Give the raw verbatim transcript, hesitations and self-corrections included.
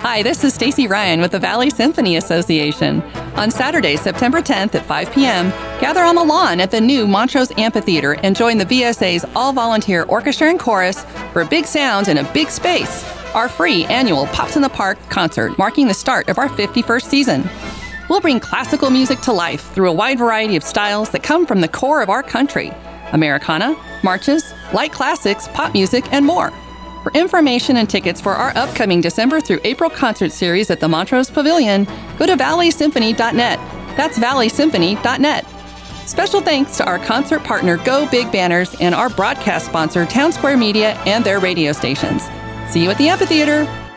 Hi, this is Stacy Ryan with the Valley Symphony Association. On Saturday, September tenth at five p.m., gather on the lawn at the new Montrose Amphitheater and join the V S A's all-volunteer orchestra and chorus for big sounds in a big space. Our free annual Pops in the Park concert marking the start of our fifty-first season. We'll bring classical music to life through a wide variety of styles that come from the core of our country: Americana, marches, light classics, pop music, and more. For information and tickets for our upcoming December through April concert series at the Montrose Pavilion, go to valley symphony dot net. That's valley symphony dot net. Special thanks to our concert partner Go Big Banners and our broadcast sponsor Town Square Media and their radio stations. See you at the amphitheater.